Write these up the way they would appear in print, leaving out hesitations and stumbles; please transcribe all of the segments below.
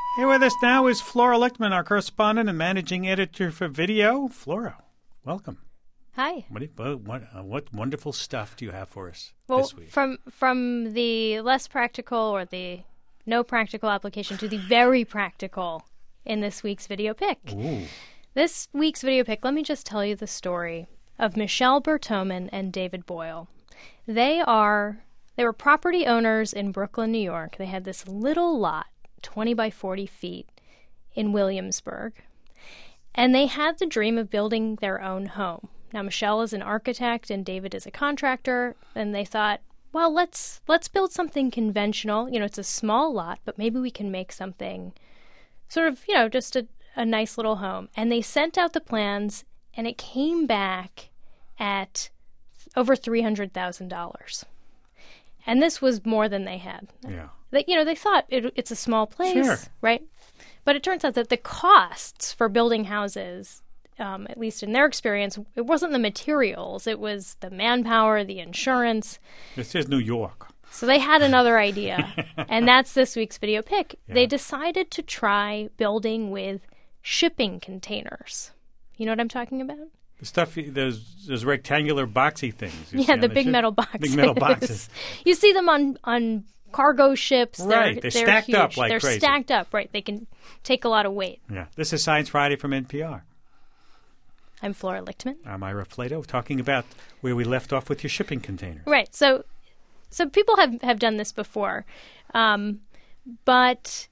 Here with us now is Flora Lichtman, our correspondent and managing editor for video. Flora, welcome. Hi. What wonderful stuff do you have for us this week? From the less practical or the no practical application to the very practical in this week's video pick. Ooh. This week's video pick, let me just tell you the story of Michelle Bertoman and David Boyle. They were property owners in Brooklyn, New York. They had this little lot, 20 by 40 feet, in Williamsburg. And they had the dream of building their own home. Now, Michelle is an architect and David is a contractor, and they thought, well, let's build something conventional. You know, it's a small lot, but maybe we can make something sort of, just a nice little home. And they sent out the plans, and it came back at over $300,000. And this was more than they had. Yeah. They thought it's a small place, sure, right? But it turns out that the costs for building houses, at least in their experience, it wasn't the materials. It was the manpower, the insurance. This is New York. So they had another idea, and that's this week's video pick. Yeah. They decided to try building with shipping containers. You know what I'm talking about? The stuff, those rectangular boxy things. Yeah, the big metal boxes. Big metal boxes. You see them on cargo ships. Right, they're stacked huge. up like they're crazy. They're stacked up, right. They can take a lot of weight. Yeah. This is Science Friday from NPR. I'm Flora Lichtman. I'm Ira Flato, talking about where we left off with your shipping containers. Right. So people have done this before. But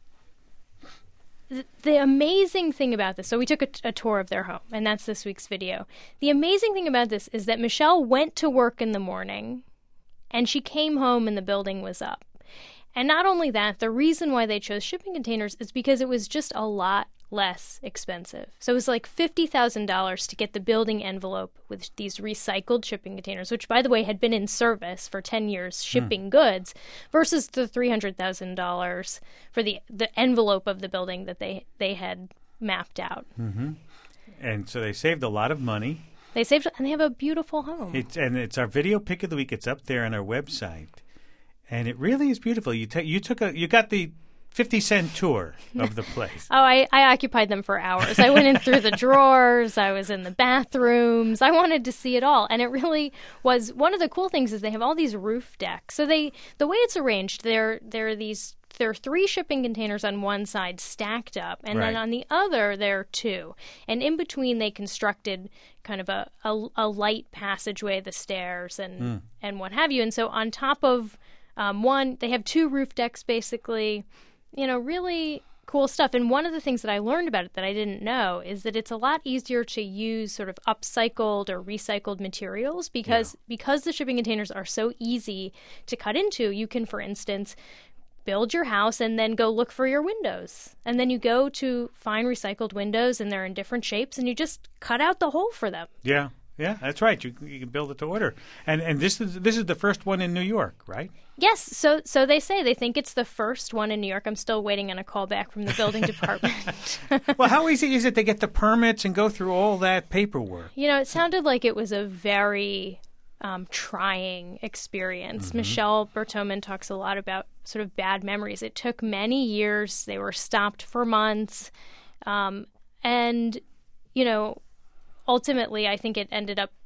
the amazing thing about this, so we took a tour of their home, and that's this week's video. The amazing thing about this is that Michelle went to work in the morning, and she came home and the building was up. And not only that, the reason why they chose shipping containers is because it was just a lot less expensive. So it was like $50,000 to get the building envelope with these recycled shipping containers, which, by the way, had been in service for 10 years shipping goods, versus the $300,000 for the envelope of the building that they had mapped out. Mm-hmm. And so they saved a lot of money. They saved, and they have a beautiful home. It's our video pick of the week. It's up there on our website, and it really is beautiful. You got the 50-cent tour of the place. Oh, I occupied them for hours. I went in through the drawers. I was in the bathrooms. I wanted to see it all. And it really was, one of the cool things is they have all these roof decks. So the way it's arranged, there are 3 shipping containers on one side stacked up, and then on the other there are 2. And in between they constructed kind of a light passageway, the stairs and what have you. And so on top of one, they have 2 roof decks basically. Really cool stuff. And one of the things that I learned about it that I didn't know is that it's a lot easier to use sort of upcycled or recycled materials because the shipping containers are so easy to cut into. You can, for instance, build your house and then go look for your windows. And then you go to find recycled windows, and they're in different shapes, and you just cut out the hole for them. Yeah. Yeah, that's right. You can build it to order. And this is the first one in New York, right? Yes. So they say they think it's the first one in New York. I'm still waiting on a call back from the building department. Well, how easy is it to get the permits and go through all that paperwork? It sounded like it was a very trying experience. Mm-hmm. Michelle Bertoman talks a lot about sort of bad memories. It took many years. They were stopped for months. And, ultimately, I think it ended up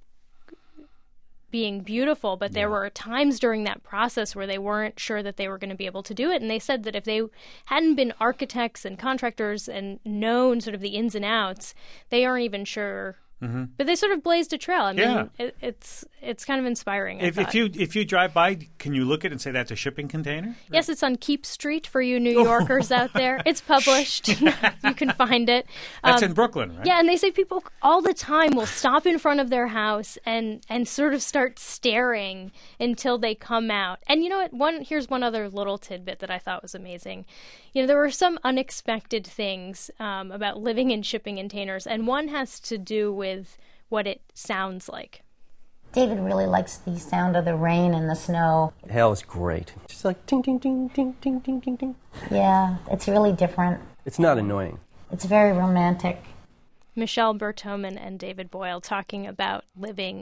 being beautiful, but there were times during that process where they weren't sure that they were going to be able to do it. And they said that if they hadn't been architects and contractors and known sort of the ins and outs, they aren't even sure. Mm-hmm. But they sort of blazed a trail. I mean, it's kind of inspiring. If you drive by, can you look at it and say that's a shipping container? Yes, it's on Keep Street for you New Yorkers out there. It's published. You can find it. That's in Brooklyn, right? Yeah, and they say people all the time will stop in front of their house and sort of start staring until they come out. And you know what? Here's one other little tidbit that I thought was amazing. There were some unexpected things about living in shipping containers, and one has to do with what it sounds like. David really likes the sound of the rain and the snow. Hail is great. Just like ting, ting, ting, ting, ting, ting, ting, ting. Yeah, it's really different. It's not annoying. It's very romantic. Michelle Bertoman and David Boyle talking about living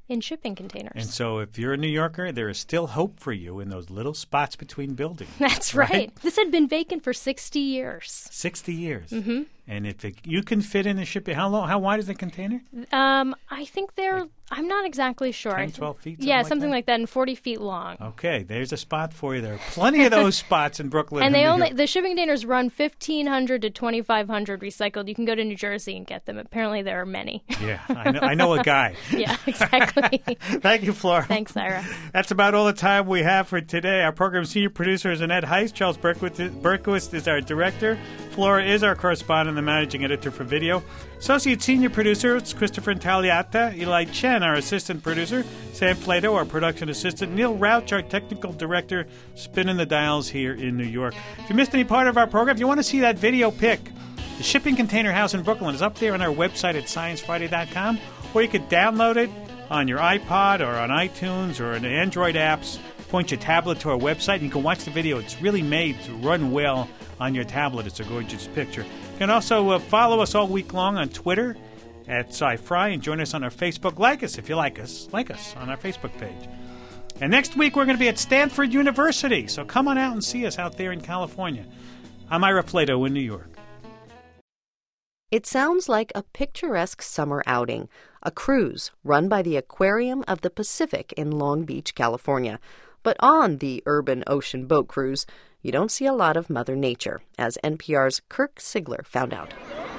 in shipping containers. And so if you're a New Yorker, there is still hope for you in those little spots between buildings. That's right. This had been vacant for 60 years. 60 years. Mm-hmm. And if you can fit in a shipping, how wide is the container? I think I'm not exactly sure. 10, 12 feet? Something like that, and 40 feet long. Okay, there's a spot for you. There are plenty of those spots in Brooklyn. And the shipping containers run 1,500 to 2,500 recycled. You can go to New Jersey and get them. Apparently there are many. Yeah, I know a guy. Yeah, exactly. Thank you, Flora. Thanks, Ira. That's about all the time we have for today. Our program senior producer is Annette Heiss. Charles Berkowitz is our director. Flora is our correspondent and managing editor for video. Associate senior producer is Christopher Intagliata. Eli Chen, our assistant producer. Sam Flato, our production assistant. Neil Rauch, our technical director, spinning the dials here in New York. If you missed any part of our program, if you want to see that video pic, the shipping container house in Brooklyn is up there on our website at sciencefriday.com, or you could download it on your iPod or on iTunes or on the Android apps. Point your tablet to our website and you can watch the video. It's really made to run well on your tablet. It's a gorgeous picture. You can also follow us all week long on Twitter at SciFri and join us on our Facebook. Like us if you like us. Like us on our Facebook page. And next week we're going to be at Stanford University, so come on out and see us out there in California. I'm Ira Flato in New York. It sounds like a picturesque summer outing, a cruise run by the Aquarium of the Pacific in Long Beach, California. But on the urban ocean boat cruise, you don't see a lot of Mother Nature, as NPR's Kirk Sigler found out.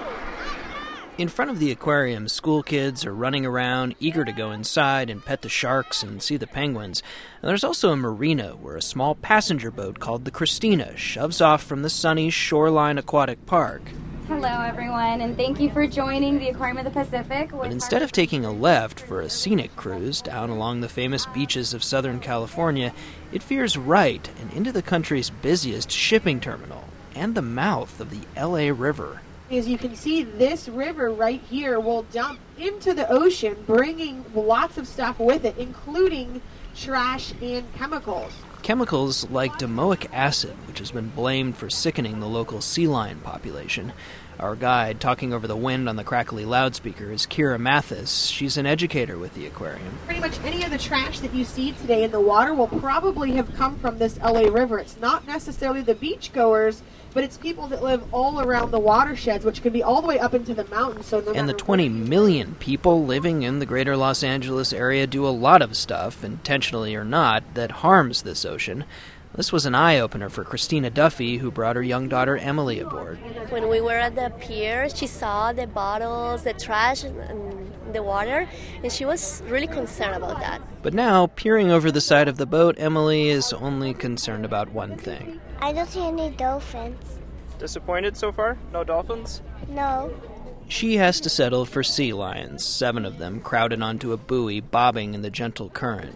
In front of the aquarium, school kids are running around, eager to go inside and pet the sharks and see the penguins. And there's also a marina where a small passenger boat called the Christina shoves off from the sunny Shoreline Aquatic Park. Hello, everyone, and thank you for joining the Aquarium of the Pacific. But instead of taking a left for a scenic cruise down along the famous beaches of Southern California, it veers right and into the country's busiest shipping terminal and the mouth of the L.A. River. As you can see, this river right here will dump into the ocean, bringing lots of stuff with it, including trash and chemicals. Chemicals like domoic acid, which has been blamed for sickening the local sea lion population. Our guide, talking over the wind on the crackly loudspeaker, is Kira Mathis. She's an educator with the aquarium. Pretty much any of the trash that you see today in the water will probably have come from this LA River. It's not necessarily the beachgoers, but it's people that live all around the watersheds, which can be all the way up into the mountains. And the 20 million people living in the greater Los Angeles area do a lot of stuff, intentionally or not, that harms this ocean. This was an eye-opener for Christina Duffy, who brought her young daughter Emily aboard. When we were at the pier, she saw the bottles, the trash, and the water, and she was really concerned about that. But now, peering over the side of the boat, Emily is only concerned about one thing. I don't see any dolphins. Disappointed so far? No dolphins? No. She has to settle for sea lions, 7 of them crowded onto a buoy bobbing in the gentle current.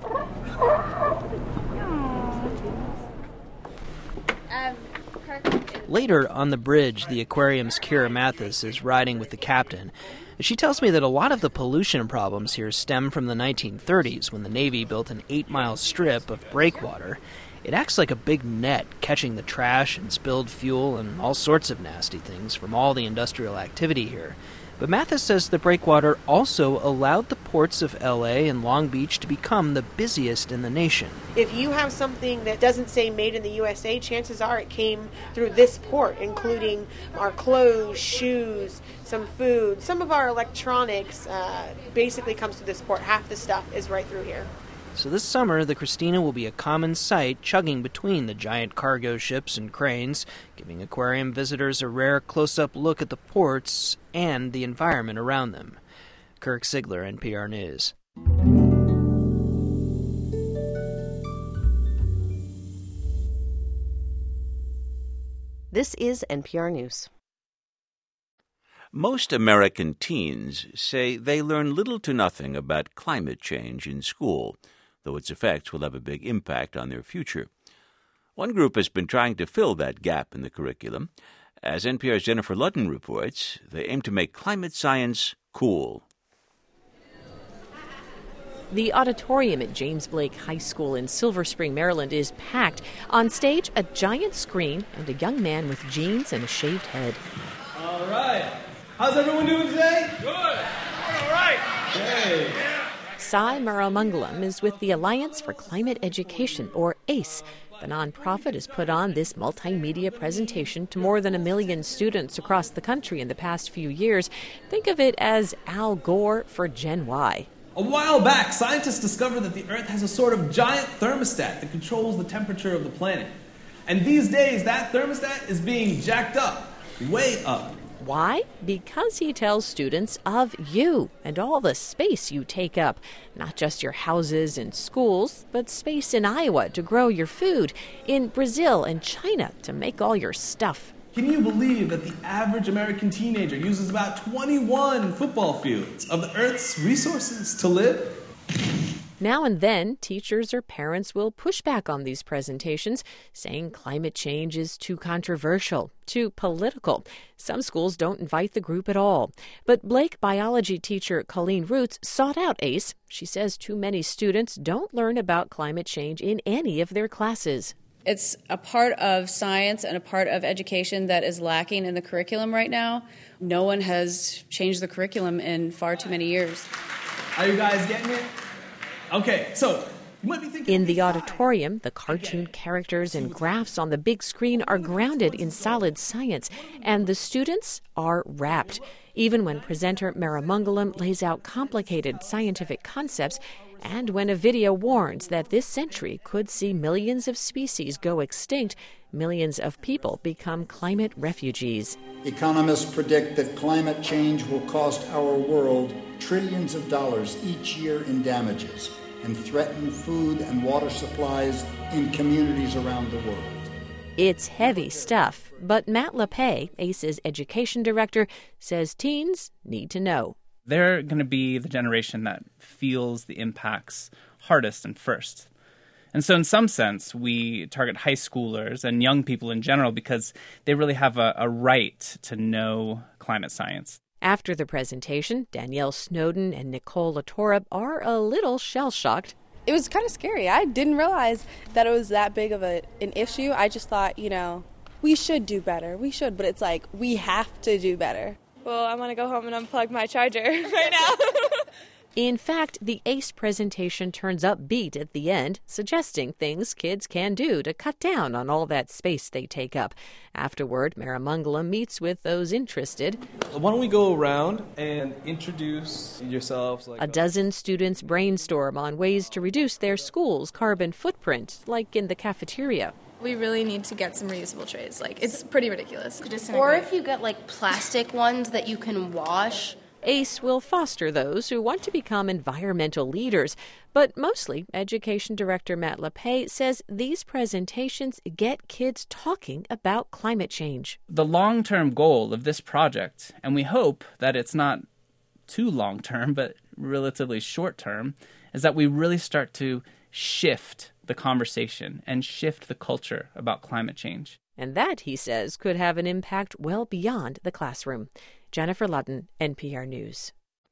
Later, on the bridge, the aquarium's Kira Mathis is riding with the captain. She tells me that a lot of the pollution problems here stem from the 1930s, when the Navy built an 8-mile strip of breakwater. It acts like a big net, catching the trash and spilled fuel and all sorts of nasty things from all the industrial activity here. But Mathis says the breakwater also allowed the ports of L.A. and Long Beach to become the busiest in the nation. If you have something that doesn't say made in the USA, chances are it came through this port, including our clothes, shoes, some food. Some of our electronics basically comes through this port. Half the stuff is right through here. So this summer, the Christina will be a common sight chugging between the giant cargo ships and cranes, giving aquarium visitors a rare close-up look at the ports and the environment around them. Kirk Sigler, NPR News. This is NPR News. Most American teens say they learn little to nothing about climate change in school, though its effects will have a big impact on their future. One group has been trying to fill that gap in the curriculum. As NPR's Jennifer Ludden reports, they aim to make climate science cool. The auditorium at James Blake High School in Silver Spring, Maryland is packed. On stage, a giant screen and a young man with jeans and a shaved head. All right. How's everyone doing today? Good. All right. Hey. Sai Maramangalam is with the Alliance for Climate Education, or ACE. The nonprofit has put on this multimedia presentation to more than 1 million students across the country in the past few years. Think of it as Al Gore for Gen Y. A while back, scientists discovered that the Earth has a sort of giant thermostat that controls the temperature of the planet. And these days, that thermostat is being jacked up, way up. Why? Because he tells students of you and all the space you take up. Not just your houses and schools, but space in Iowa to grow your food, in Brazil and China to make all your stuff. Can you believe that the average American teenager uses about 21 football fields of the Earth's resources to live? Now and then, teachers or parents will push back on these presentations, saying climate change is too controversial, too political. Some schools don't invite the group at all. But Blake biology teacher Colleen Roots sought out ACE. She says too many students don't learn about climate change in any of their classes. It's a part of science and a part of education that is lacking in the curriculum right now. No one has changed the curriculum in far too many years. Are you guys getting it? Okay, so you might be thinking... In the auditorium, the cartoon characters and graphs on the big screen are grounded in solid science, and the students are rapt. Even when presenter Maramangalam lays out complicated scientific concepts, and when a video warns that this century could see millions of species go extinct, millions of people become climate refugees. Economists predict that climate change will cost our world trillions of dollars each year in damages and threaten food and water supplies in communities around the world. It's heavy stuff, but Matt LePay, ACE's education director, says teens need to know. They're going to be the generation that feels the impacts hardest and first. And so in some sense, we target high schoolers and young people in general because they really have a right to know climate science. After the presentation, Danielle Snowden and Nicole Latorre are a little shell-shocked. It was kind of scary. I didn't realize that it was that big of an issue. I just thought, we should do better. We should, but it's like, we have to do better. Well, I'm going to go home and unplug my charger right now. In fact, the ACE presentation turns upbeat at the end, suggesting things kids can do to cut down on all that space they take up. Afterward, Maramangalam meets with those interested. Why don't we go around and introduce yourselves? A dozen students brainstorm on ways to reduce their school's carbon footprint, like in the cafeteria. We really need to get some reusable trays. It's pretty ridiculous. Or if you get plastic ones that you can wash. ACE will foster those who want to become environmental leaders. But mostly, Education Director Matt LePay says these presentations get kids talking about climate change. The long-term goal of this project, and we hope that it's not too long-term, but relatively short-term, is that we really start to shift the conversation and shift the culture about climate change. And that, he says, could have an impact well beyond the classroom. Jennifer Ludden, NPR News.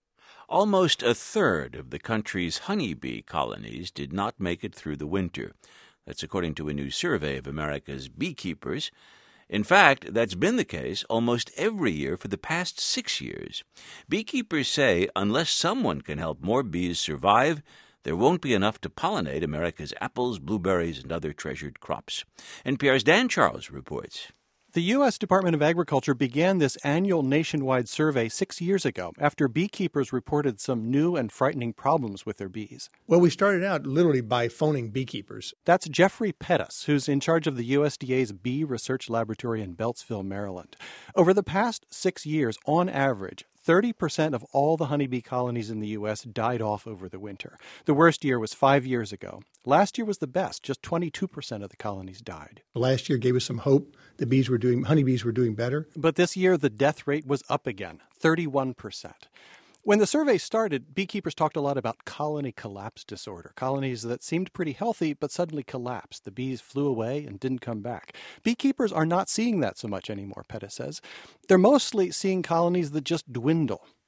Almost a third of the country's honeybee colonies did not make it through the winter. That's according to a new survey of America's beekeepers. In fact, that's been the case almost every year for the past 6 years. Beekeepers say unless someone can help more bees survive, there won't be enough to pollinate America's apples, blueberries, and other treasured crops. NPR's Dan Charles reports. The U.S. Department of Agriculture began this annual nationwide survey 6 years ago after beekeepers reported some new and frightening problems with their bees. Well, we started out literally by phoning beekeepers. That's Jeffrey Pettis, who's in charge of the USDA's Bee Research Laboratory in Beltsville, Maryland. Over the past 6 years, on average, 30% of all the honeybee colonies in the U.S. died off over the winter. The worst year was 5 years ago. Last year was the best. Just 22% of the colonies died. Last year gave us some hope. Honeybees were doing better. But this year, the death rate was up again, 31%. When the survey started, beekeepers talked a lot about colony collapse disorder, colonies that seemed pretty healthy but suddenly collapsed. The bees flew away and didn't come back. Beekeepers are not seeing that so much anymore, Pettis says. They're mostly seeing colonies that just dwindle.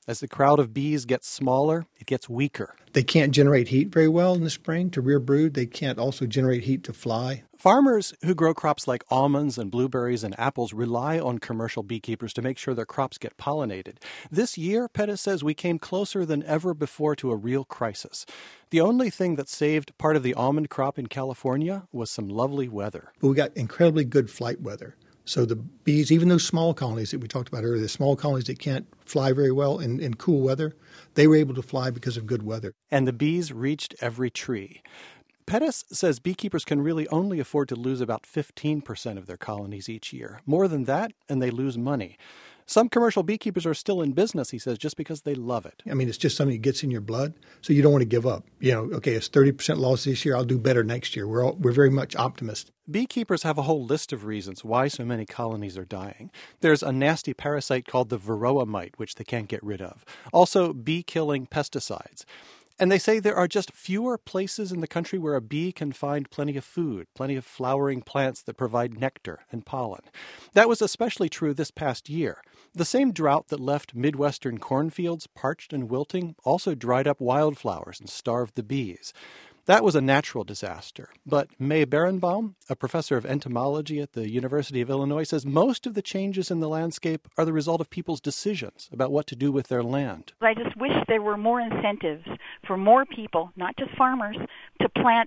As the crowd of bees gets smaller, it gets weaker. They can't generate heat very well in the spring to rear brood. They can't also generate heat to fly. Farmers who grow crops like almonds and blueberries and apples rely on commercial beekeepers to make sure their crops get pollinated. This year, Pettis says, we came closer than ever before to a real crisis. The only thing that saved part of the almond crop in California was some lovely weather. But we got incredibly good flight weather. So the bees, even those small colonies that we talked about earlier, the small colonies that can't fly very well in cool weather, they were able to fly because of good weather. And the bees reached every tree. Pettis says beekeepers can really only afford to lose about 15% of their colonies each year. More than that, and they lose money. Some commercial beekeepers are still in business, he says, just because they love it. I mean, it's just something that gets in your blood, so you don't want to give up. Okay, it's 30% loss this year. I'll do better next year. We're very much optimists. Beekeepers have a whole list of reasons why so many colonies are dying. There's a nasty parasite called the varroa mite, which they can't get rid of. Also, bee-killing pesticides. And they say there are just fewer places in the country where a bee can find plenty of food, plenty of flowering plants that provide nectar and pollen. That was especially true this past year. The same drought that left Midwestern cornfields parched and wilting also dried up wildflowers and starved the bees. That was a natural disaster. But May Berenbaum, a professor of entomology at the University of Illinois, says most of the changes in the landscape are the result of people's decisions about what to do with their land. I just wish there were more incentives for more people, not just farmers, to plant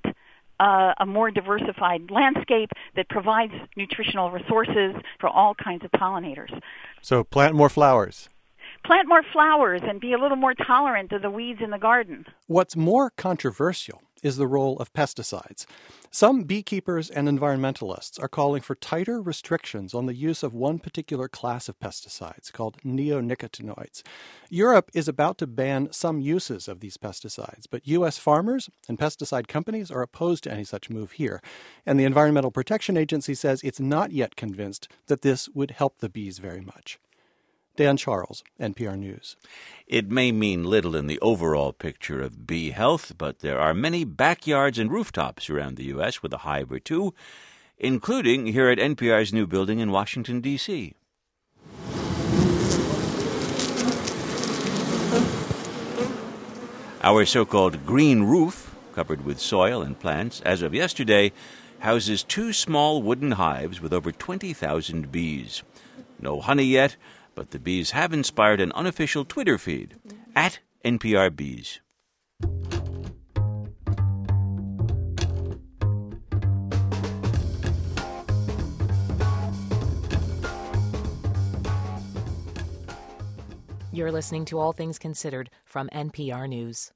a more diversified landscape that provides nutritional resources for all kinds of pollinators. So plant more flowers. Plant more flowers and be a little more tolerant of the weeds in the garden. What's more controversial is the role of pesticides. Some beekeepers and environmentalists are calling for tighter restrictions on the use of one particular class of pesticides called neonicotinoids. Europe is about to ban some uses of these pesticides, but U.S. farmers and pesticide companies are opposed to any such move here. And the Environmental Protection Agency says it's not yet convinced that this would help the bees very much. Dan Charles, NPR News. It may mean little in the overall picture of bee health, but there are many backyards and rooftops around the U.S. with a hive or two, including here at NPR's new building in Washington, D.C. Our so-called green roof, covered with soil and plants, as of yesterday, houses 2 small wooden hives with over 20,000 bees. No honey yet, but the bees have inspired an unofficial Twitter feed, @NPRBees. You're listening to All Things Considered from NPR News.